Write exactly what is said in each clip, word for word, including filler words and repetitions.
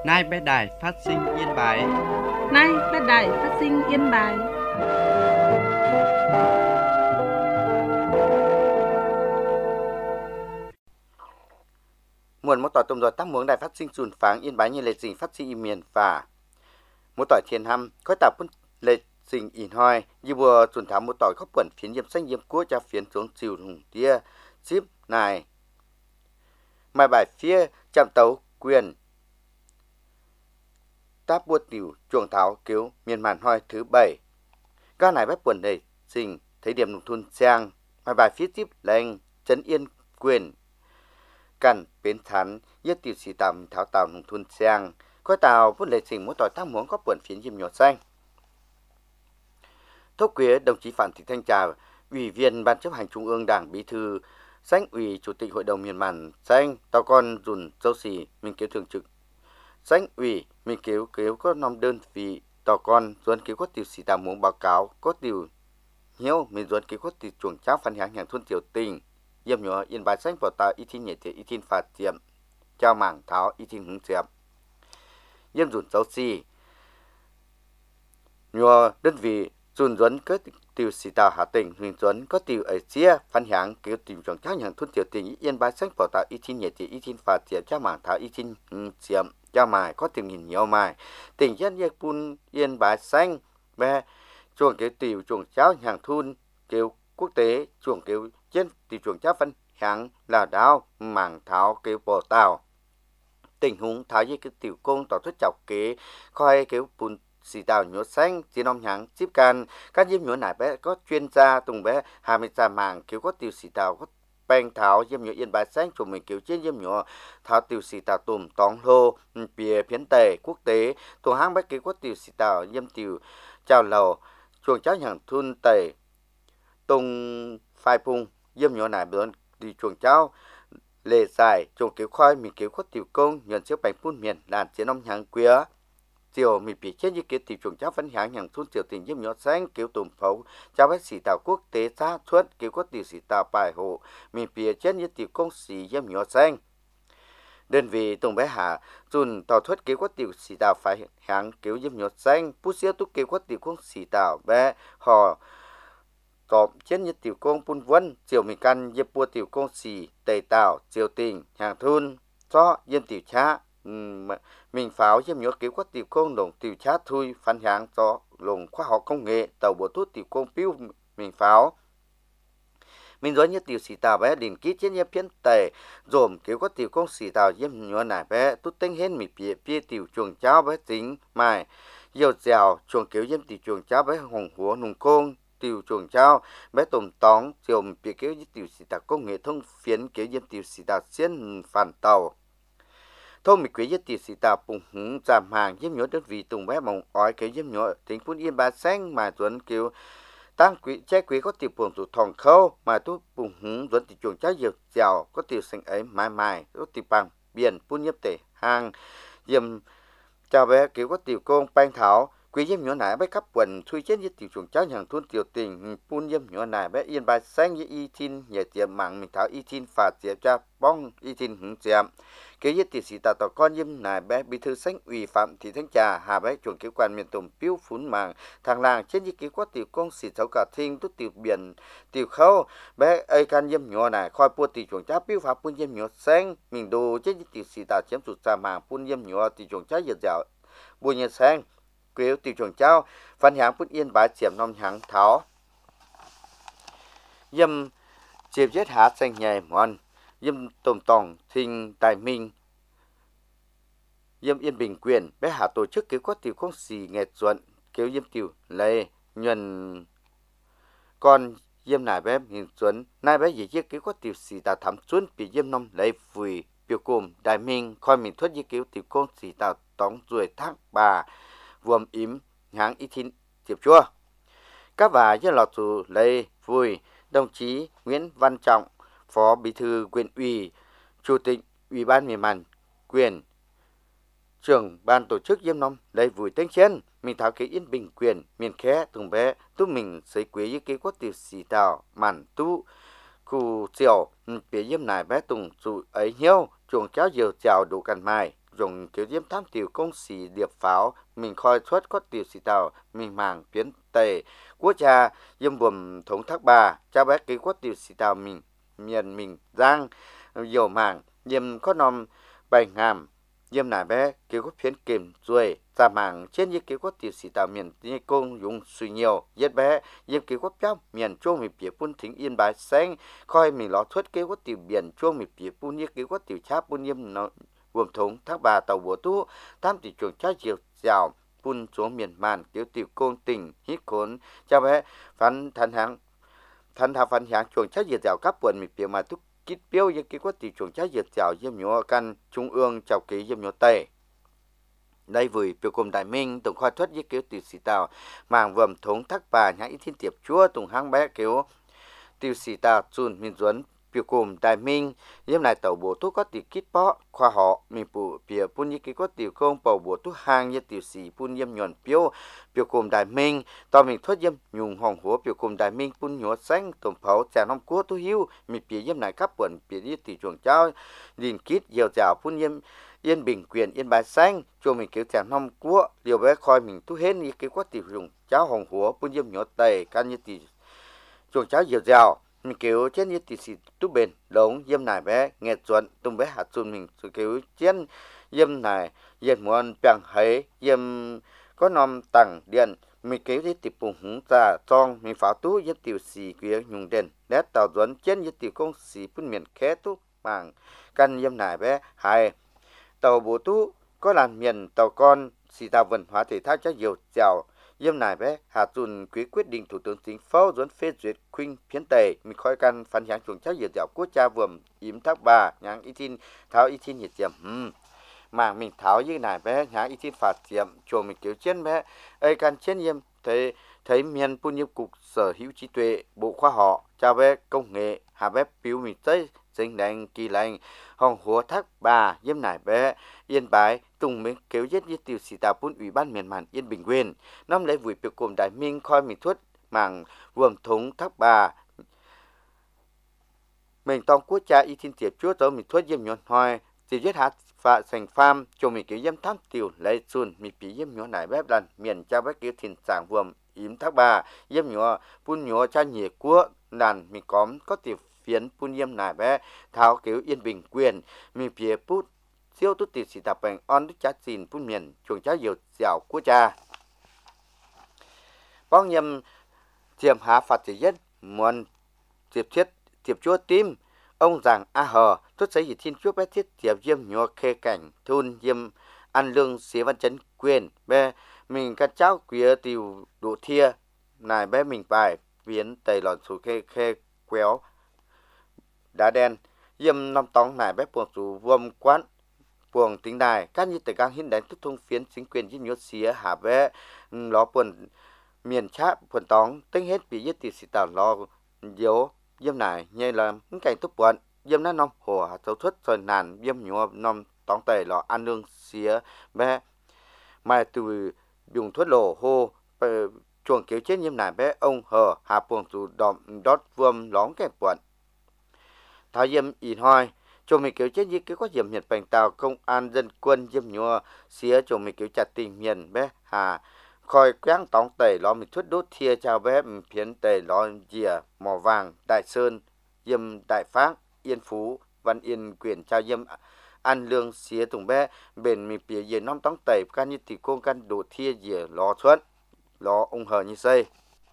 Nay bé đài phát sinh Yên Bái. Nay bé đài phát sinh Yên Bái. Muộn một tỏi tôm rồi tác muốn đài phát sinh chuồn pháng Yên Bái như lệ trình phát sinh miền và một tỏi thiên hăm có tạo phân lệ trình in hoi như vừa chuồn thám một tỏi khóc quẩn phiến diêm xanh diêm cua cho phiến xuống chiều hùng tia ship này mai bài phía chạm tấu quyền táp bua tiểu chuồng tháo cứu miền màn hoi thứ bảy các này bếp quần đầy trình thấy điểm nông thôn sang mai bài phía tiếp lên trấn yên quyền cằn bến thắn nhất tiểu sĩ tạm tháo tàu nông thôn sang coi tàu vốn lệ trình mỗi tỏi thác muốn có quần phiến diêm nhỏ xanh thúc quế đồng chí Phạm Thị Thanh Trà ủy viên ban chấp hành trung ương Đảng bí thư Sánh ủy chủ tịch hội đồng miền màn xanh tao con dùn châu xì mình cứu thường trực Sánh ủy mình cứu cứu có năm đơn vị tao con duân cứu có tiểu sĩ tạm muốn báo cáo có tiểu hiếu mình duân cứu có tiểu chuồng cháo phân hàng hàng thôn tiểu tình yếm nhỏ Yên Bái xanh vào tàu y thiên nhẹ thể y thiên phạt tiệm trao mảng tháo y thiên hứng tiệm yếm dùn châu xì nhỏ đơn vị dùn duân có tiểu sĩ tàu Hà Tĩnh huyện duân có tiểu ở chia phân hàng cứu tiểu chuồng cháo hàng thôn tiểu tình Yên Bái xanh vào tàu y thiên nhẹ thể y thiên phạt tiệm trao mảng tháo y thiên hứng tiệm cho mài có tìm nhìn nhiều mài tỉnh dân nhiệt bun Yên Bái xanh về chuồng kiểu tiểu chuồng cháo hàng thun kiểu quốc tế chuồng kiểu trên tiểu chuồng cháo phân hàng là đào mảng tháo kiểu bò tàu tình huống tháo như cái tiểu công tỏ thuyết chọc kế coi kiểu bùn xì tàu nhựa xanh chỉ nông hàng chip can các diêm nhựa này bé có chuyên gia tùng bé hai mươi gia mảng kiểu có tiểu xì tàu có bèn tháo diêm nhựa Yên Bái xanh của mình kiểu trên diêm nhựa tháo tiểu xì tàu tùm tóng lô bìa phiến tề quốc tế tổ hang bách kế có tiểu xì tàu diêm tiểu chào lầu chuồng cháo hàng thun tề tung phai phung diêm nhựa này bướn đi chuồng cháo lề dài chuồng kiểu khoai mình kiểu có tiểu công nhận chiếu bánh phun miền đàn chế nông hàng quía chiều mình bị chết như kiểu tiểu chuồng cháo phân hàng hàng thun tiểu tình diêm nhựa xanh kiểu tùm phấu cháo bách xì tàu quốc tế xa xuất kiểu có tiểu xì tàu bài hộ mình bị chết như tiểu công xì diêm nhựa xanh đơn vị tùng bé hạ dùn tàu thoát kiểu có tiểu xì tàu phải hàng kiểu diêm nhựa xanh bút xíu túc kiểu có tiểu công xì tàu bé họ tóm chết như tiểu công bún vân chiều mình căn diêm bua tiểu công xì tây tàu chiều tình hàng thun cho diêm tiểu cha mình pháo diêm nhựa kiểu có tiểu công đồng tiểu cha thui phản hàng cho lồng khoa học công nghệ tàu bộ thuốc tiểu công piu mình pháo mình nói như tiểu sĩ tàu bé đình kít trên nhếp phiến tề dồn kiểu có tiểu công sĩ tàu diêm nhựa này bé tút tinh hết mình bịa bia tiểu chuồng cháo bé tính mài dầu dẻo chuồng kiểu diêm tiểu chuồng cháo bé hồng húa nùng công tiểu chuồng cháo bé tôm tóng chiều mình bịa kiểu tiểu sĩ tàu công nghệ thông phiến kiểu diêm tiểu sĩ tàu xiên phản tàu thôi mình quý với tiểu sĩ tàu bùng hứng giảm hàng diêm nhựa đơn vị tùng bé mỏng ói kiểu diêm nhựa tính phun Yên Bái xanh mà tuấn kiểu tăng quý trái quý có tiểu buồn tụ thòng khâu mà tu bùng hứng dẫn tiểu chuồng cháo dẻo dẻo có tiểu sinh ấy mãi mãi có tiểu bằng biển phun nhiếp tể hàng diêm chào bé kiểu có tiểu công banh thảo quý diêm nhỏ nải bé cấp quần thui chết với tiểu chuồng cháo hàng thôn tiểu tình phun diêm nhỏ nải bé Yên Bái xanh với y tin nhẹ tiệm mạng mình thảo y tin phạt tiệm cha bong y tin hứng tiệm kiểu với tiểu sĩ tàu tàu con diêm nải bé bí thư Sánh ủy Phạm Thị Thanh Trà hà bé chuồng kiểu quan miền tùng piu phun mạng thằng làng trên với kiểu có tiểu công xì thấu cả thinh tút tiểu biển tiểu khâu bé ai can diêm nhỏ nải khoi bua tiểu chuồng cháo piu phạt phun diêm nhỏ xanh mình đồ trên với tiểu sĩ tàu chiếm sụt ra mạng phun diêm nhỏ tiểu chuồng cháo dẻo dẻo bùa nhiệt xanh kiểu tiểu chuồng cháo phân hàng phun Yên Bái chiếm nông hàng tháo diêm chiếm chết há xanh nhảy mòn diêm tôm tòng thinh tài minh diêm Yên Bình quyền bé hạ tổ chức kiểu có tiểu công xì nghẹt ruộn kiểu diêm tiểu lệ nhuần còn diêm nải bé hình xuân nải bé gì chiếc kiểu có tiểu xì tàu thắm xuân bị diêm nông lệ vùi biểu cùng đại minh coi mình thoát như kiểu tiểu công xì tàu tóng ruồi thác bà vuông ím hãng y thiên tiệp chua các bà dân lọt tù lệ vùi đồng chí Nguyễn Văn Trọng phó bí thư huyện ủy chủ tịch ủy ban miền màn quyền trưởng ban tổ chức diêm nông lệ vùi tên trên mình thảo kế Yên Bình quyền miền khé thùng bé tu mình xây quý như kế có tiểu xì tàu màn tu khu chiều phía diêm này bé tùng trụ ấy nhiêu chuồng cháo diều chào đủ cằn mai dùng kiểu diêm tham tiểu công sĩ điệp pháo mình khoi xuất có tiểu sĩ tàu mình màng biến tề quốc cha diêm buồm thống thác bà cha bé cái quốc tiểu sĩ tàu mình miền mình giang dầu màng diêm có nòm bày ngàm diêm nải bé kiểu quốc phiến kìm ruồi ra màng trên như kiểu quốc tiểu sĩ tàu miền như công dùng suy nhiều giết bé diêm kiểu quốc cháu miền chuông mình phía phun thính yên bái xanh khoi mình ló thuất kiểu quốc tiểu biển chuông mình phía phun như kiểu quốc tiểu cháp phun diêm nó gồm thống thác bà tàu búa tu tam tỷ chuồng trái chiều dào phun xuống miền màn kiểu tiểu côn tình hít khốn cho bé phán thành hàng thành thà phán hàng chuồng trái chiều dào các quần mình biểu mà thúc kít biểu như cái quốc tiểu chuồng trái chiều dào diêm nhỏ căn trung ương chào ký diêm nhỏ tây đây vừa biểu cùng đại minh tổng khoa thuất với kiểu tiểu sĩ tàu màng vườn thống thác bà nhã ít thiên tiệp chúa tùng hang bé kiểu tiểu sĩ tàu chun miền duẩn biểu cùng đại minh diêm này tàu bộ thuốc có tiểu kít bó khoa họ mình phụ biểu phun như cái có tiểu công bầu bộ thuốc hàng như tiểu sĩ phun diêm nhuận biểu biểu cùng đại minh tao mình thoát diêm nhung hồng húa biểu cùng đại minh phun nhúa xanh tôm pháo trà năm cua tu hiu mình biểu diêm này cấp quần biểu đi tiểu chuồng trao liền kít dèo dào phun diêm yên bình quyền yên bài xanh cho mình kiểu trà năm cua liều bé khoi mình tu hết như cái có tiểu dùng cháo hồng húa phun diêm nhúa tây can như tiểu chuồng cháo dèo dào mình kiểu trên như tỷ sĩ tu bền đống diêm này bé nghe chuẩn tung bé hạt xuân mình sự kiểu trên diêm này diêm muốn bằng hay diêm có nom tặng điện mình kiểu đi tiệp bùng húng ra trong mình phá tú với tiểu sĩ kia nhung đền để tạo chuẩn trên như tiểu công sĩ phun miền khé tú bằng căn diêm này bé hay tàu bố tú có làm miền tàu con sĩ tàu vận hóa thể thao cho nhiều dẻo diêm này bé Hà Tuần quý quyết định thủ tướng chính phủ dẫn phê duyệt khuynh phiến tề mình khói căn phản giảng chuồng cháu diệt dẻo quốc cha vườn yếm thác bà nhang y tin tháo y tin nhiệt diệm ừm mà mình tháo như này bé nhang y tin phạt diệm chuồng mình kiểu trên bé ấy căn trên diêm thấy thấy miền pun nhiêu cục sở hữu trí tuệ bộ khoa họ cha bé công nghệ hà bé biểu mình tới sinh đành kỳ lành hồng húa thác bà diêm này bé yên bái tùng mình kéo giết như tiểu sĩ tàu pun ủy ban miền màn yên bình nguyên năm lễ vui biểu cùng đại minh khoi mình thuất mảng vườn thống thác bà mình tông quốc cha y thiên tiệp chúa tớ mình thuất diêm nhuận hoài chỉ giết hạt và sành pham cho mình kéo diêm tham tiểu lấy xuân mình bị diêm nhuận này bếp lần miền cha bé kéo thìn sảng vườn yếm thác bà diêm nhuận pun nhuận cha nhẹ quốc đàn mình có có tiểu phiến pun diêm này bé tháo kéo yên bình quyền mình phía put siêu tu tiệt sĩ tập bệnh on đức cha xin phun miền chuồng cháu diều dẻo của cha bong nhầm tiềm hạ phạt chỉ nhất muốn tiệp thiết tiệp chúa tim ông rằng a hờ xuất giấy gì thiên chúa bé thiết tiệp diêm nhua khê cảnh thun diêm ăn lương xế văn chấn quyền bé mình các cháu quía tiều đủ thia này bé mình bài biến tây lòn số khê khê quéo đá đen diêm năm tóng này bé buộc số vuông quán buồng tính đài các như tại các hiện đại thức thông phiến chính quyền diêm nhốt xía hạ bé nó buồn miền cháp buồn tóng tính hết bị giết tỷ sĩ tàu lo dấu diêm này như là những cảnh tốt buồn diêm nó nông hồ hạt thấu xuất rồi nàn diêm nhua nông tóng tề lọ ăn lương xía bé mai từ dùng thuốc lổ hô chuồng kéo chết diêm này bé ông hờ hạ buồng dù đọm đót vuông lóng kẹp buồn tháo diêm in hoi cho mình kiểu chết như cái có diệm nhật bành tàu công an dân quân diêm nhua xía cho mình kiểu chặt tình miền bé hà khoi quáng tóng tẩy lo mình thuyết đốt thia chào bé mình phiến tẩy lo dìa mỏ vàng đại sơn diêm đại phát yên phú văn yên quyền chào diêm an lương xía tùng bé bền mình phía dìa năm tóng tẩy can như tỷ công can đổ thia dìa lo xuất lo ông hờ như xây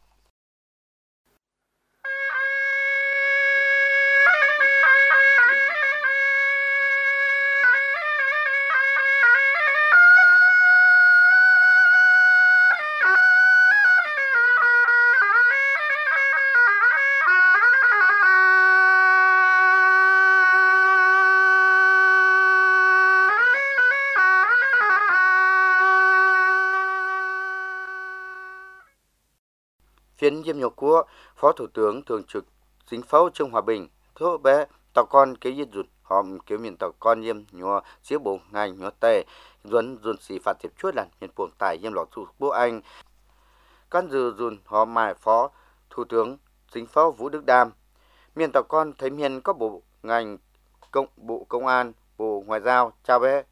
phiến diêm nhục của phó thủ tướng thường trực chính phủ Trương Hòa Bình thô bé tàu con kế diệt rụt họ kéo miền tàu con diêm nhua xía bộ ngành nhua tề dồn dồn xì phạt tiệp chuốt là miền buồng tài diêm lọ thủ bộ anh căn dư dồn họ mài phó thủ tướng chính phủ Vũ Đức Đam miền tàu con thấy miền có bộ ngành công bộ công an bộ ngoại giao trao bé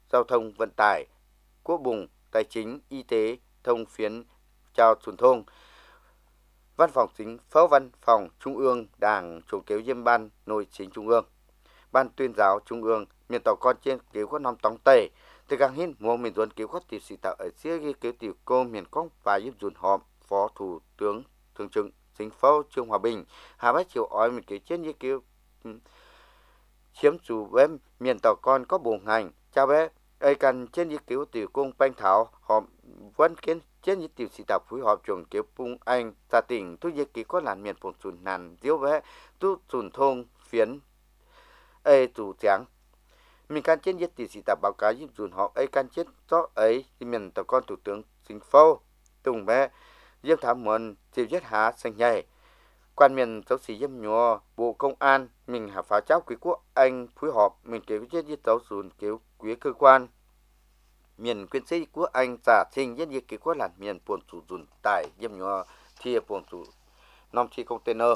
giao thông vận tải, quốc bùng, tài chính, y tế, thông phiến, trao truyền thông. Văn phòng chính phó văn phòng Trung ương Đảng chủ kéo diêm ban nội chính Trung ương. Ban tuyên giáo Trung ương miền tàu con trên kéo có năm tông tây. Từ càng hin mua miền tuần kéo có tiểu sĩ tạo ở phía ghi kéo tiểu cô miền công và giúp dùn họp phó thủ tướng thường trực chính phủ Trương Hòa Bình. Hà bác chiều ói miền kéo trên như kéo chiếm chủ với miền tàu con có bộ ngành chào bé ai cần trên như kéo tiểu cung banh thảo họp vẫn kiến trên như tiểu sĩ tạo phối hợp trường kéo bung anh gia tỉnh thu như kéo có làn miền phồn sùn nàn diếu bé tu sùn thôn phiến ê chủ trắng mình can trên nhất tỷ sĩ tập báo cáo giúp dùn họ ấy can chết cho ấy thì mình tàu con thủ tướng chính phủ tùng bé diêm thám muôn chịu giết há xanh nhảy quan miền giáo sĩ diêm nhùa bộ công an mình hạ phá cháu quý quốc anh phối hợp mình kêu chết giết giáo dùn kêu quý cơ quan miền quyên sĩ quốc anh giả trình nhất nhiệt kêu quốc làn miền buồn chủ dùn tại diêm nhùa thì buồn chủ năm chi container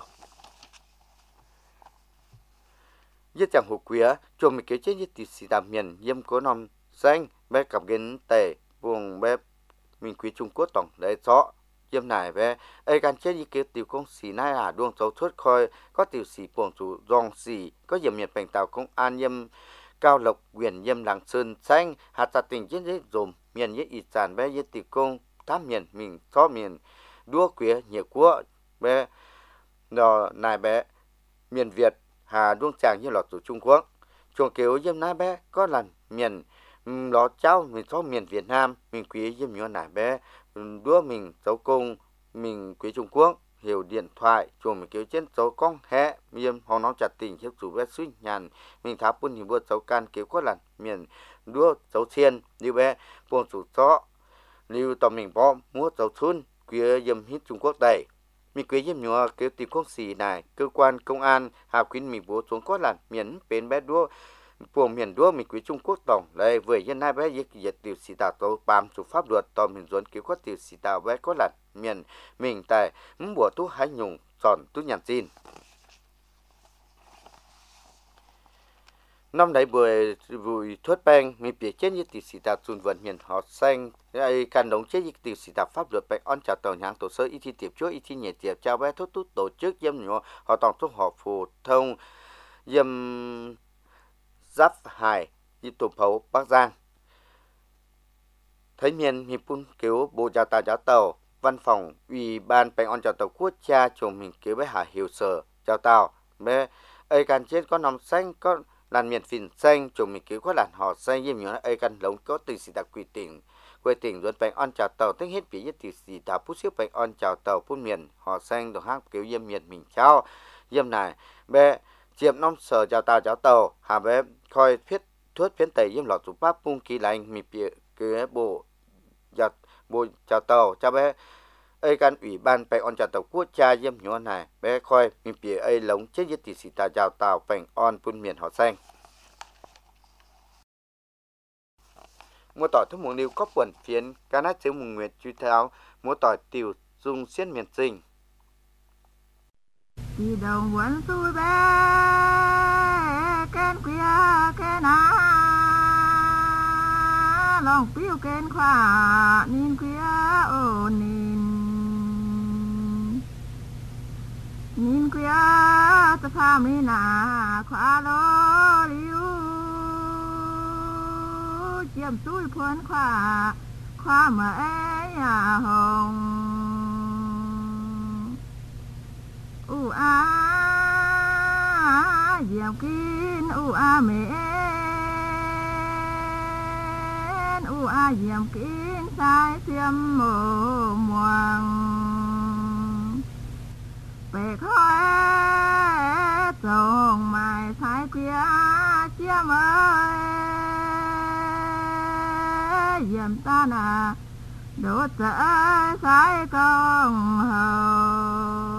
nhất chẳng hồ quía cho mình kế chết nhất tỷ sĩ đàm miền yếm cố nằm xanh bé cặp ghen tệ vùng bé mình quý Trung Quốc tổng đấy rõ yếm này bé ai can chết như kế tiểu công sĩ nai à đuông dấu thuất khôi có tiểu sĩ buồn chủ dòng sĩ có yếm miệt bành tàu công an yếm cao lộc quyền yếm làng sơn xanh hạt gia tình chết đấy dùm miền nhất ít sản bé nhất tiểu công tám miền mình xó miền đua quía nhiều quốc bé đó này bé miền Việt Hà đuông chàng như lọt từ Trung Quốc chuồng kéo yếm nai bé có lần miền lọ cháu mình có miền Việt Nam mình quý yếm nhớ nải bé đua mình dấu công mình quý Trung Quốc hiểu điện thoại chuồng mình kéo trên dấu con hẹ yếm họ nó chặt tình hiệp chủ bé suy nhàn mình tháp bún hình bữa dấu can kéo có lần miền đua dấu xiên như bé buồn chủ chó lưu tầm mình bỏ múa dấu thun quý yếm hít Trung Quốc đầy mình quý yếm nhớ kéo tìm quốc sĩ này cơ quan công an hà khuyến mình bố xuống có lần miền bên bé đua buồng miền đua mình quý Trung Quốc tổng đây vừa hiện nay bé giết diệt tiểu sĩ tạo tàu bám chủ pháp luật tàu miền duẩn cứu có tiểu sĩ tạo bé có lần miền mình tại muốn bùa tú hái nhung sòn tú nhàn xin năm đấy buổi buổi thuất bang mình bị chết như tiểu sĩ tạo tuần vận miền họ xanh ai can đóng chết như tiểu sĩ tạo pháp luật bạch on chào tàu nhang tổ sơ y thi tiệp chúa y thi nhẹ tiệp chào bé thốt tút tổ chức dâm nhỏ họ tổng thuốc họ phù thông dâm Giáp Hải đi tụm phấu Bắc Giang thấy miền hiệp phun cứu bộ giáo tàu giáo tàu văn phòng ủy ban bành on giáo tàu quốc gia chồng mình cứu bé hà hiệu sở giáo tàu bé ai can chết có nòng xanh có làn miền phìn xanh chồng mình cứu có làn họ xanh như nhiều ai can lống có từ sĩ đặc quy tỉnh quê tỉnh luôn bành on giáo tàu tính hết bị nhất từ sĩ tàu phút xíu bành on giáo tàu phun miền họ xanh được hát cứu yêm miền mình trao yêm này bé chiếm năm sở giáo tàu giáo tàu hà bé coi phiết thuốc phiến tây yếm lọt chủ pháp bung kỳ lành mi bịa kế bộ giật bộ chào tàu cho bé ai can ủy ban bành on chào tàu quốc gia yếm nhỏ này bé coi mi bịa ai lống chết giết tỷ sĩ tàu chào tàu bành on phun miền họ xanh mua tỏi thức mùng liu có quần phiến cá nát chiếu mùng nguyệt truy tháo mua tỏi tiểu dùng xiên miền sinh đi đầu quấn tôi bé kén quia kén á lòng phiêu kén khoa nín quia ô nín nín quia ta pha mi na khoa lô liu chiêm túi phun khoa khoa mà ấy à hồng u a diệm kín u a mến u a diệm kín sai xiêm mồ muang về khói trồng mài sai kia chiêm ơi diệm ta nà đốt trở sai công hầu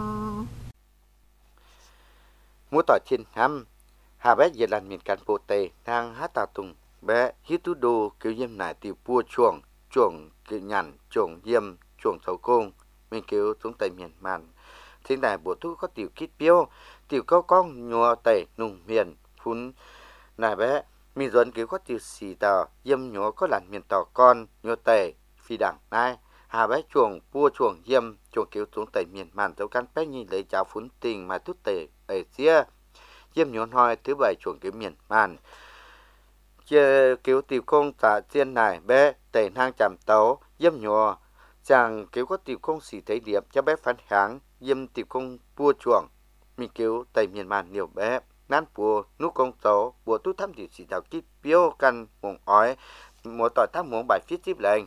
mua tỏi trên năm hà bé giờ làm miền cán bộ tề đang hát tà tùng bé hít tu đồ kêu yếm nải tiểu pua chuồng chuồng kêu nhàn chuồng yếm chuồng sầu công mình kêu xuống tây miền màn thế này bộ thu có tiểu kít biêu tiểu cao con nhua tây nùng miền phun này bé mi duẩn kiểu có tiêu xì tàu yếm nhỏ có làn miền tàu con nhỏ tề phi đảng nai hà bé chuồng vua chuồng yếm chuồng kiểu xuống tề miền màn dấu căn bé như lấy cháo phun tình mà tút tề ở chia yếm nhỏ hoi thứ bảy chuồng kiểu miền màn chia kiểu tiêu công tạ chiên này bé tề hang chạm tấu yếm nhỏ chàng kiểu có tiêu công xì thấy điệp cho bé phán kháng yếm tiêu công vua chuồng mi kiểu tề miền màn nhiều bé nan bùa nút công tấu bùa tu thăm điều chỉ đạo kíp biếu căn mồm ói một tỏi thăm mồm bài phía tiếp lệnh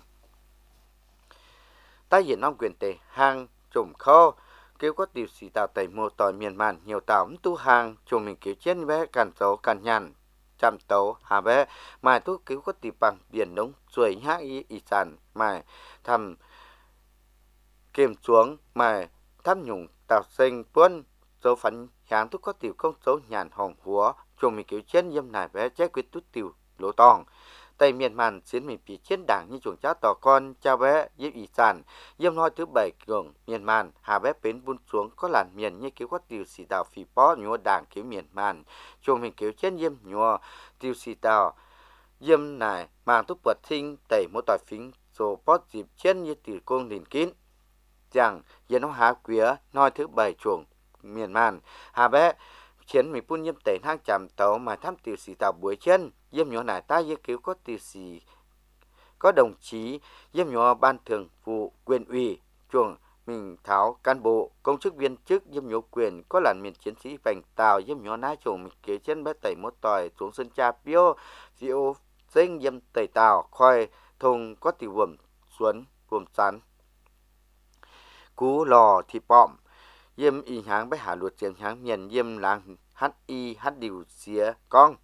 ta hiện non quyền tề hang trùm khô kêu có điều chỉ đạo tề một tỏi miền màn nhiều tàu tu hàng chùm mình kiểu trên bé càn tấu càn nhàn chăm tấu hà bé mà tu cứu có tỷ bằng biển nóng ruồi hát y y sản mà thầm kiềm xuống mà thăm nhung tàu sinh quân số phấn hàng tu có tiểu công số nhàn hồng húa chùm mình kiểu trên yếm này bé trái quyết tu tiểu lỗ tòng tây miền màn chiến mình bị chiến đảng như chuồng cháu tỏ con cha bé yếm y sản yếm nói thứ bảy cường miền màn hà bé bến buôn xuống có làn miền như kiểu có tiểu xì tàu phì bó nhua đảng kiểu miền màn chùm mình kiểu trên yếm nhua tiểu xì tàu yếm này màn tu bật thinh tẩy một tỏi phính số bó dịp trên như tiểu công liền kín rằng yếm nó há quía nói thứ bảy chuồng miền màn hà bé chiến mình phun yếm tẩy hang chạm tàu mà thăm tiểu xì tàu buổi chân yếm nhỏ này ta yếm kiểu có tiểu xì có đồng chí yếm nhỏ ban thường vụ quyền ủy chuồng mình tháo cán bộ công chức viên chức yếm nhỏ quyền có làn miền chiến sĩ vành tàu yếm nhỏ nái chuồng mình kế chân bé tẩy một tỏi xuống sân cha piêu phiêu sinh yếm tẩy tàu khoai thùng có tiểu vườn xuân vườn sắn cú lò thì bọm yếm y háng bé hà luật chiến háng miền yếm làng hát y hát điều xía con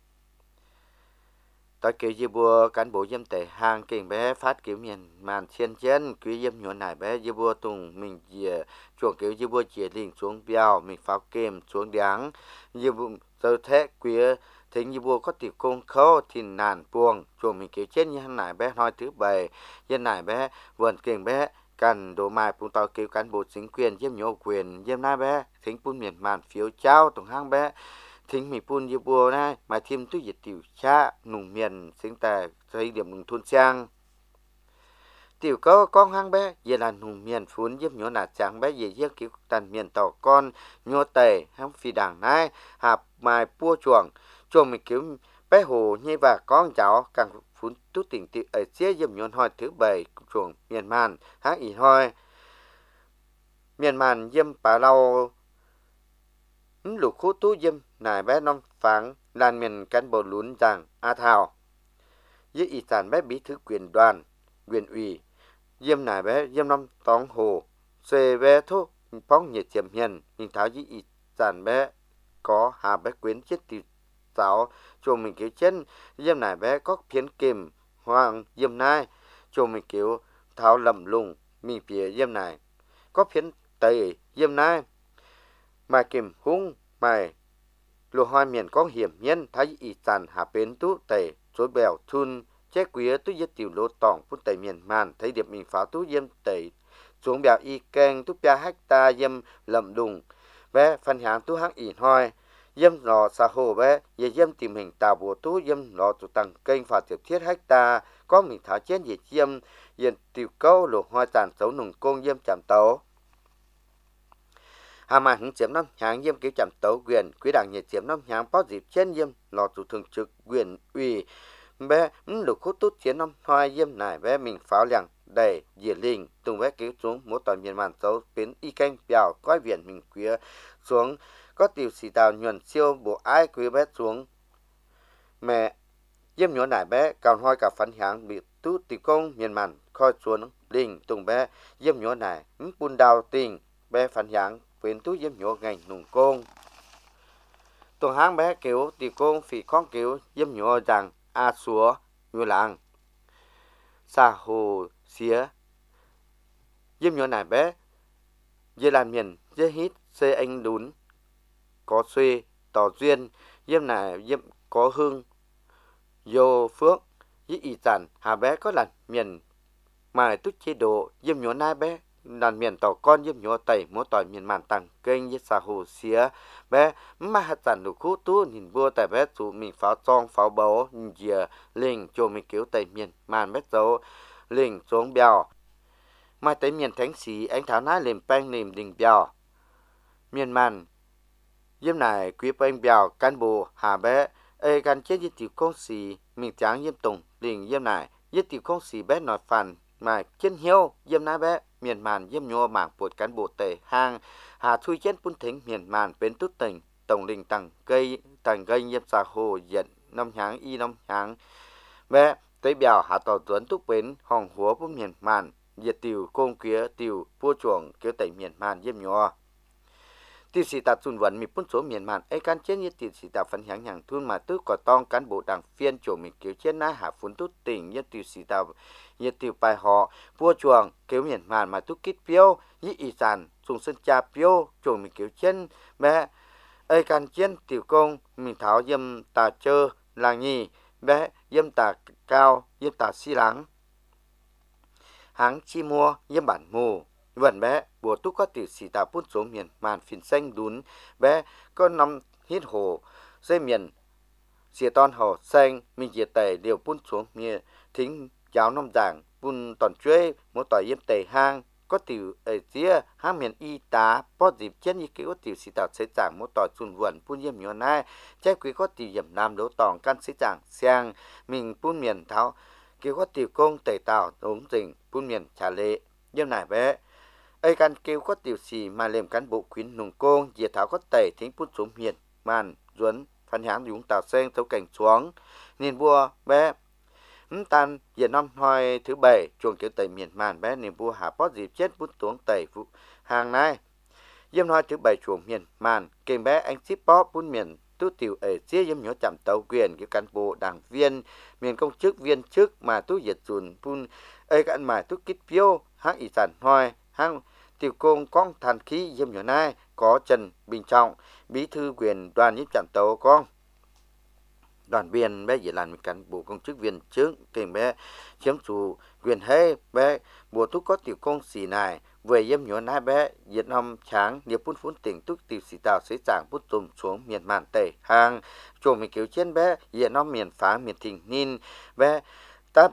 tại kiểu dư bùa cán bộ yếm tệ hàng kinh bé phát kiểu miền màn thiên chân quý yếm nhỏ này bé dư bùa tùng mình dìa chuồng kiểu dư bùa chia liền xuống bèo mình pháo kem xuống đáng dư bùa giờ thế quý thính dư bùa có tiểu công khâu thì nàn buông chuồng mình kiểu chết như này bé nói thứ bảy yên này bé vườn kinh bé cần đồ mai phun tàu kiểu cán bộ chính quyền yếm nhỏ quyền yếm này bé thính phun miền màn phiếu trao tùng hang bé thính mình phun như bùa này mà thêm túi dịch tiểu cha nùng miền sinh tài thấy điểm nùng thôn trang tiểu có con hang bé giờ là nùng miền phun giúp nhỏ nạt chẳng bé về giết kiểu tàn miền tàu con nhỏ tề hang phi đảng này hạp mai pua chuồng chuồng mình kiểu bé hồ như và con cháu càng phun tú tỉnh tiểu ở chia giúp nhỏ hỏi thứ bảy chuồng miền màn hang ỉ hoi miền màn dâm bà lau lục khu tú dâm nài bé năm phán làn miền cán bộ lún rằng a thảo với y sản bé bí thư quyền đoàn quyền ủy dâm nài bé dâm năm tóng hồ xê bé thuốc phóng nhiệt chiếm hiền nhưng tháo với y sản bé có hà bé quyến chết từ sáu chùa mình kiểu chân dâm nài bé có phiến kìm hoàng dâm nai chùa mình kiểu tháo lầm lùng mình phía dâm này có phiến tây dâm nai mà kìm hung mày lùa hoa miền có hiểm nhân thấy y sản hạ bến tú tẩy chối bèo thun che quý tú giết tiểu lô tỏng phút tẩy miền màn thấy điệp mình phá tú dâm tẩy xuống bèo y keng tú bia hecta dâm lầm đùng bé phân hạng tú hạng ỉn hoi dâm lò xa hồ bé về dâm tìm hình tàu bùa tú dâm lò tụ tăng kênh phá tiểu thiết hecta có mình thả chén về dâm yên tiểu câu lùa hoa tàn xấu nùng công dâm chạm tấu hà mà hứng chiếm năm hàng yếm kiểu chạm tấu quyền quý đảng nhiệt chiếm năm hàng bao dịp trên yếm lò chủ thường trực quyền ủy bé lục khúc tốt chiến năm hoa yếm này bé mình pháo làng đầy dìa linh tung bé cứu xuống mỗi toàn miền màn xấu biến y canh bèo coi viện mình quý xuống có tiểu xì tàu nhuần siêu bộ ai quý bé xuống mẹ yếm nhỏ này bé cao hoi cả phấn hàng bị tú tiểu công miền màn coi xuống linh tung bé yếm nhỏ này bùn đào tình bé phấn hàng quyến tú yếm nhỏ ngành nùng công tuần hang bé kiểu tiểu công phỉ con kiểu yếm nhỏ rằng a xúa như làng xa hồ xía yếm nhỏ này bé dê làm miền dê hít xê anh đún có xuê tỏ duyên yếm này yếm có hương vô phước với y sản hà bé có là miền mà tút chế độ yếm nhỏ nai bé đàn miền tàu con yếm nhúa tẩy múa tỏi miền màn tăng kênh yết sa hồ xía bé mà hạt sản đủ khu tu nhìn vua tại bé chủ mình pháo trong pháo bấu dìa linh cho mình cứu tẩy miền màn bé dấu linh xuống bèo mai tới miền thánh sĩ anh tháo nái liềm banh liềm đình bèo miền màn yếm này quý banh bèo cán bộ hà bé ê can chết yết tiểu công sĩ mình tráng yếm tùng đình yếm này yết tiểu công sĩ bé nói phản mà chân hiếu yếm nái bé miền màn yếm nhua mảng bột cán bộ tề hang hà thui chết bún thính miền màn bên tút tỉnh tổng đình tầng cây tầng gây yếm sa hồ dẫn năm tháng y năm tháng bé tới bèo hà tàu tuấn túc bến hòn húa bún miền màn diệt tiểu công kia tiểu vua chuồng kêu tẩy miền màn yếm nhua tiêu sĩ tạt xuân vận mi bún số miền màn ấy can chết như tiêu sĩ tạt phấn h향 hàng thun mà tứ có tong cán bộ đảng phiên chủ mình kêu chết ná hạ phun tút tỉnh như tiêu sĩ tạt như tiêu bài họ vua chuồng kêu miền màn mà tút kít phiêu như y sản sùng sơn cha phiêu chủ mình kêu chân bé ấy can chết tiểu công mình tháo yếm tà chơ làng nhì bé yếm tà cao yếm tà xi lắng háng chi mua yếm bản mù vần bé bùa túc có tiểu sĩ tà bút số miền màn phìn xanh đún bé có năm hít hồ dây miền xìa ton hồ xanh mình diệt tẩy đều bút số miền thính giáo năm giảng bún toàn chuối mỗi tỏi yếm tẩy hang có tiểu ở chia hang miền y tá bó dịp chết như kiểu tiểu sĩ tà xây giảng mỗi tỏi xuân vườn bún yếm nhỏ nai trái quý có tiểu yểm nam đấu tòng căn xây giảng xiang mình bún miền tháo kiểu có tiểu công tẩy tảo ống rình bún miền trả lệ yếm này bé ấy can kêu có tiểu sĩ mà làm cán bộ khuyến nùng công diệt tháo có tẩy thính bút số miền màn duấn phan háng dũng tàu sen thấu cảnh xuống nên vua bé ừm tan diệt năm hoài thứ bảy chuồng kiểu tẩy miền màn bé nên vua hạ bót dịp chết bút tuống tẩy vụ hàng này yếm hoài thứ bảy chuồng miền màn kèm bé anh ship bóp bút miền tu tiểu ở chia yếm nhỏ chạm tàu quyền kiểu cán bộ đảng viên miền công chức viên chức mà tu diệt dùn bún ấy can mà tu kít phiêu hang y sản hoài hang tiểu công con thần khí yếm nhỏ nai có Trần Bình Trọng bí thư quyền đoàn nhiếp chạm tàu con đoàn viên bé chỉ làm cán bộ công chức viên chức kèm bé chiếm chủ quyền hay bé bùa túc có tiểu công sĩ này về yếm nhỏ nai bé Việt Nam tráng điệp bún phun tỉnh túc tiểu sĩ tàu sẽ giảng bút tùm xuống miền màn tây hàng chỗ mình kiểu trên bé Việt Nam miền phá miền thình ninh bé táp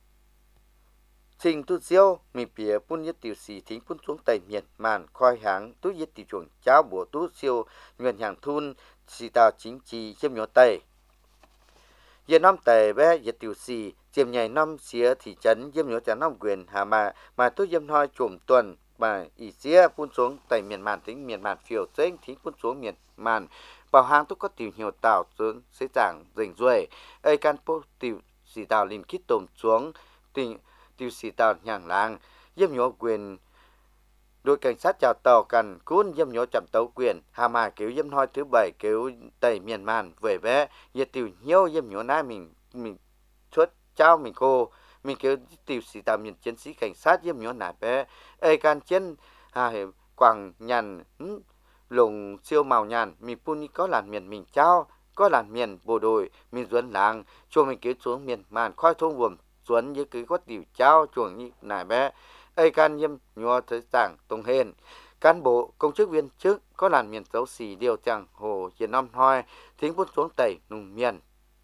trình tu siêu mình bìa bún nhất tiểu sĩ thính bún xuống tây miền màn khoi háng tu nhất tiểu chuồng cháo bùa tu siêu nguyên hàng thun sĩ tàu chính trị chiếm nhỏ tây Việt Nam tề bé Việt tiểu sĩ chiếm nhảy năm xía thị trấn yếm nhỏ trả năm quyền hà mà mà tu yếm hoi trùm tuần mà ý xía bún xuống tây miền màn thính miền màn phiêu xếch thính bún xuống miền màn bảo hàng tu có tiểu nhiều tàu xuống sẽ giảng rình ruồi ấy can po tiểu sĩ tàu liền kít tôm xuống tình tiểu sĩ tàu nhàng làng yếm nhỏ quyền đội cảnh sát chào tàu cần cuốn yếm nhỏ chậm tàu quyền hà mà kiểu yếm hoi thứ bảy kiểu tây miền màn về bé Việt tiểu nhiều yếm nhỏ nai mình mình xuất trao mình cô mình kiểu tiểu sĩ tàu miền chiến sĩ cảnh sát yếm nhỏ nai bé ấy can chiến hà quảng nhàn lùng siêu màu nhàn mình puni có làn miền mình trao có làn miền bộ đội mình duấn làng cho mình kiểu xuống miền màn khoi thôn buồm duấn như cứ có tiểu trao chuồng như nài bé ấy can yếm nhỏ thời giảng tông hên cán bộ công chức viên chức có làn miền dấu xì điều chẳng hồ Việt Nam hoi thính bút xuống tẩy nùng miền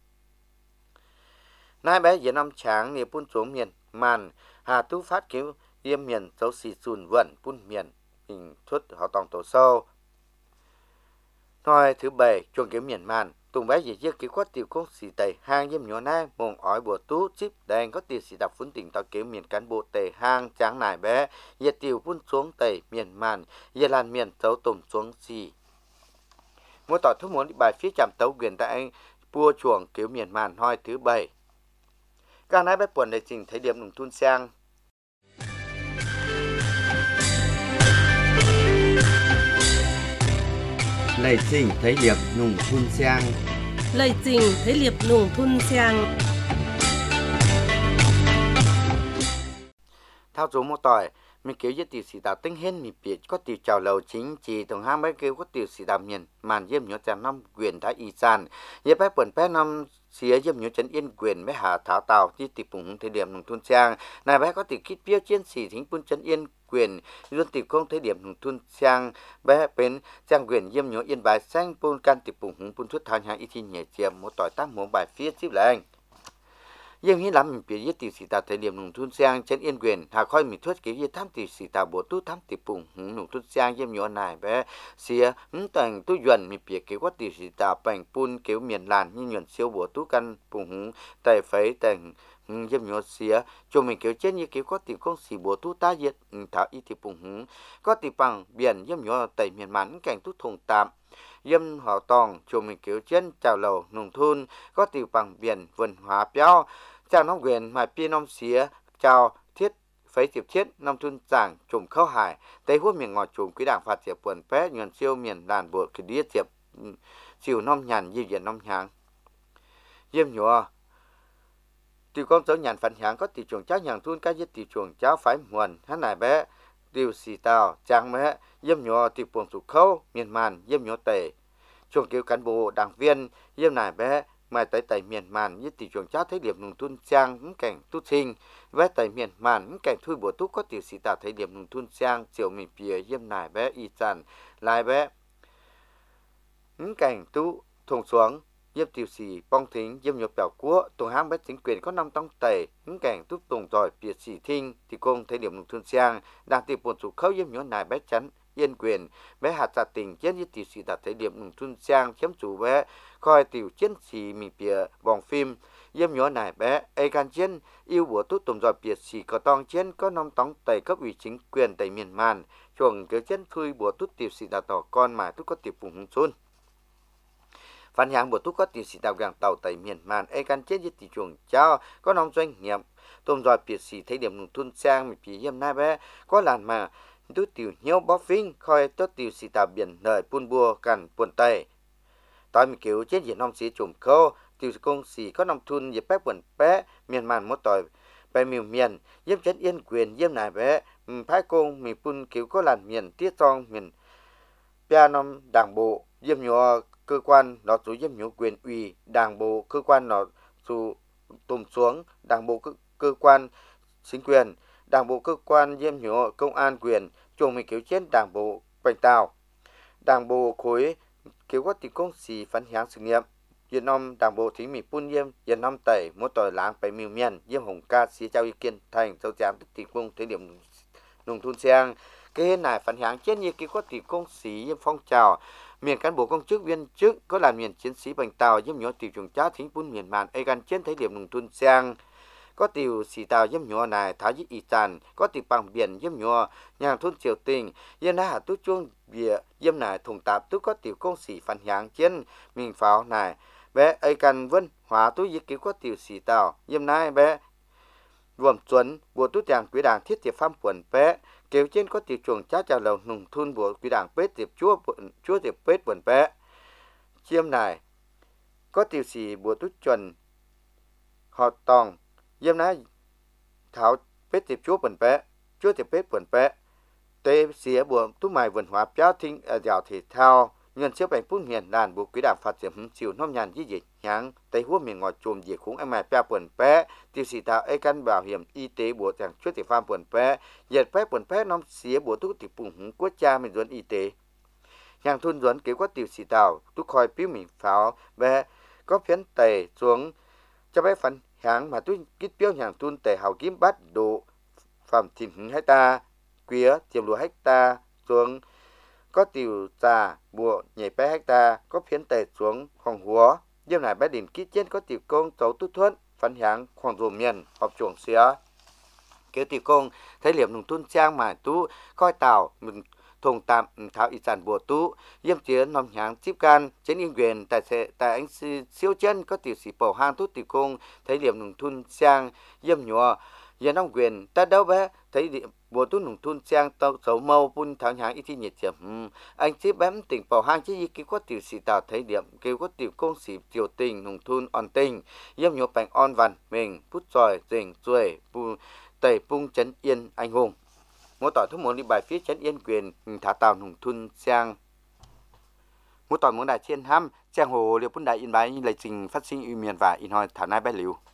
nai bé Việt Nam tráng niệm bút xuống miền màn hà tu phát cứu yếm miền dấu xì sùn vận bút miền mình xuất họ tòng tổ sâu nói thứ bảy chuồng kiếm miền màn tùng bé gì chiếc cứu quát tiểu công sĩ tây hang yếm nhỏ nai mông ói bùa tú chip đen có tiểu sĩ đạp phun tỉnh tàu kiếm miền cán bộ tây hang tráng nải bé Việt tiểu phun xuống tây miền màn Việt làn miền tấu tùng xuống xì mỗi tỏi thuốc muốn đi bài phía chạm tấu quyền tại anh bua chuồng cứu miền màn hoi thứ bảy các nái bé buồn để trình thấy điểm nùng thun sang Lệ trình thấy liệp nùng thun sang Lệ trình thấy liệp nùng thun sang thao số một tỏi mình kiểu như tiểu sĩ đạo tinh hen mình biết có tiểu chào lầu chính chỉ tổng hai mấy kêu có tiểu sĩ đạo miền màn diêm nhớ chàng năm quyền thái y san giờ bé bẩn bé năm xía diêm nhớ chấn yên quyền mấy hà thảo tàuที่ติดปุ่งthời điểm nông thôn trang này bé có tiểu kít biêu chiến sĩ thính quân chấn yên quyền luôn tiểu công thời điểm nông thôn trang bé bên trang quyền diêm nhớ yên bài sang pun can tiểuปุ่งpun thuyết thang hàng ít thì nhẹ chiêm một tỏi tác một bài phía xíp lạiยังนี้ลำมีเปียยติสีตาไทยเดียมหนุ่มทุนเสียงเช่นเอียนเกวียนหากค่อยมีทวดเกี่ยวทำติสีตาบัวตู้ทำติปุ่งหนุ่มทุนเสียงเยี่ยมยอนนายแบเสียหนุ่มแต่งตู้ยวนมีเปียเกี่ยวติสีตาแป่งปูนเกี่ยวเมียนลานยี่หยวนเสียวบัวตู้กันปุ่งหแต่ไฟแต่งเยี่ยมยอนเสียจงมีเกี่ยวเช่นยี่เกี่ยวติกงสีบัวตู้ตาเย็ดถาอีติปุ่งก็ติปังเบียนเยี่ยมยอนแต่เมียนมันแก่งตู้ทงตามเยี่ยมหอตองจงมีเกี่ยวเช่นเจ้าเหล่าหนุ่มทุนก็ติปังเบียนวนหาเปียวเจ้าน้องเวียนมาพี่น้องเสียเจ้าเทียดไฟเสียบเช็ดน้ำทุนจ่างจุ่มเข้าหายแต่หัวเมียงงอจุ่มกุด่างฟาดเสียบปวนแพ้เงินเชี่ยวเมียนด่านบวกคือเดียเสียบชิวน้อมหยันยี่เยียนน้อมหางเยี่ยมหยัวตีกองเจ้าหยันฝันหางก็ตีจวงเจ้าหยันทุนก็ยึดตีจวงเจ้าไฟหวนท่านนายแบะดิวสีเต้าจางแม่เยี่ยมหยัวตีปวงสุขเข้าเมียนมันเยี่ยมหยัวเตะช่วงเกี่ยวกันโบด่างเวียนเยี่ยมนายแบะมาtại tại miền màn như tỷ trường cháu thấy điểm nông thôn trang cảnh tu sinh với tại miền màn cảnh thui bổ túc có tiểu sĩ tạo thấy điểm nông thôn trang chiều mì bìa yếm nải bé y tràn lại bé cảnh tu thùng xuống yếm tiểu sĩ bong thính yếm nhột bèo cua tùng hang bé chính quyền có năm tông tẩy cảnh tu tùng giỏi bìa sĩ thinh thì công thấy điểm nông thôn trang đang tìm bổn chủ khâu yếm nhột nải bé chắn yên quyền bé hạt giả tình chiến như tiểu sĩ tạo thấy điểm nông thôn trang chiếm chủ bé coi tiểu chiến sĩ mì bìa vòng phim yếm nhỏ nải bé ai can chiến yêu bùa tút tùm dòi bìa sĩ có tong chiến có năm tóng tẩy cấp ủy chính quyền tại miền màn chuồng cứ chiến thui bùa tút tiểu sĩ đào tỏ con mà tút có tiểu phùng hung xuân phản hàng bùa tút có tiểu sĩ đào gàng tàu tại miền màn ai can chiến như tiểu chuồng cháu có năm doanh nghiệp tùm dòi bìa sĩ thấy điểm nông thôn sang mì bìa yếm nải bé có làn mà tút tiểu nhiều bóp phinh coi tốt tiểu sĩ đào biển đời pun bùa cằn buồn tayตอนมีเกี่ยวเช่นยีน้องสีจุ่มเขาติวกงสีก็นำทุนยีแป๊บปนแป๊เมียนมันมดต่อยไปมิวเมียนเยี่ยมเช่นเอียนเกวียนเยี่ยมนายแป๊พายกงมีปุ่นเกี่ยวก็หลานเมียนเตี้ยซองเมียนเปียนำด่างโบเยี่ยมหยัวcơ quan nó chủ ยี่ยมหยัวquyền ủy đảng bộ cơ quan nó chủ tùm xuống đảng bộ cơ, cơ quan chính quyền đảng bộ cơ quan ยี่ยมหยัวcông an quyền chuồngมีเกี่ยวเช่นด่างโบไปตาวด่างโบkhối kiểu có tình công sĩ phản響sự nghiệp Việt Nam đảng bộ thí mỹ pun yêm Việt Nam tẩy mỗi tỏi láng phải miêu miền yêm hồng ca xí trao ý kiến thành châu giám tức tình công thời điểm nông thôn sang cái hiện này phản響trên như kiểu có tình công sĩ yêm phong trào miền cán bộ công chức viên chức có là miền chiến sĩ bành tàu yêm nhỏ tiểu trường cha thính pun miền màn ai gan trên thời điểm nông thôn sang có tiểu sĩ tàu yếm nhỏ này tháo dít y tràn có tiểu bằng biển yếm nhỏ nhà thôn triều tình yên na tu chuông bìa yếm này thùng tạp tu có tiểu công sĩ phản響trên mình pháo này bé ai cần vân hóa tu dít cứu có tiểu sĩ tàu yếm này bé rùm chuẩn bộ tu chàng quý đảng thiết tiệp pham quần bé kéo trên có tiểu chuồng cha chào lầu nùng thôn bộ quý đảng bết tiệp chúa chúa tiệp bết quần bé chiêm này có tiểu sĩ bộ tu chuẩn họ tòng yếm nãy thảo bết tiệp chúa bẩn bé chúa tiệp bết bẩn bé tê xía buồn tú mài vườn hóa béo thinh ở dạo thể thao nhân xếp bánh phun hiền đàn bộ quý đảng phát triển chiều năm nhàn với dịch nháng tây húa miền ngọt chùm diệt khủng em mài béo bẩn bé tiêu sĩ thảo ai căn bảo hiểm y tế bộ chẳng chúa tiệp pha bẩn bé dệt bé bẩn bé năm xía bộ tú tiệp bùng húng quốc cha mình duẩn y tế nhàng thôn duẩn kế có tiêu sĩ thảo tú khoi piu mình pháo bé có phiến tẩy xuống cho bé phấn hàng mà tôi kít biếu hàng tuôn tệ hào kiếm bắt độ phạm thìn hai ta quía tiềm lúa hecta xuống có tiểu trà bùa nhảy bé hecta có phiến tệ xuống hoàng húa đêm này bé đỉnh kít trên có tiểu công tấu tút thuận phấn hàng hoàng rùm miền họp chuồng xía kế tiểu công thấy liệm nùng tuôn trang mà tú coi tàu mình thùng tạm tháo ý sản bùa tú yếm chiến nằm nháng chip can trên yên quyền tại sẽ tại anh siêu chân có tiểu sĩ bầu hang tút tiểu công thấy điểm nùng thun sang yếm nhọ yếm nông quyền ta đâu bé thấy điểm bùa tú nùng thun sang tàu xấu mâu pun tháo nháng ít nhiệt chậm anh chip bém tỉnh bầu hang chứ gì kêu có tiểu sĩ tạo thấy điểm kêu có tiểu công sĩ tiểu tình nùng thun on tình yếm nhọ bành on văn mình phút giỏi rình ruồi pu tẩy pung chấn yên anh hùng ngũ tỏi thu muốn đi bài phía chấn yên quyền thả tàu nông thôn sang ngũ tỏi muốn đại chiến ham giang hồ liều bún đại yên bài lấy trình phát sinh ưu miền và in hoi thả nai bài liều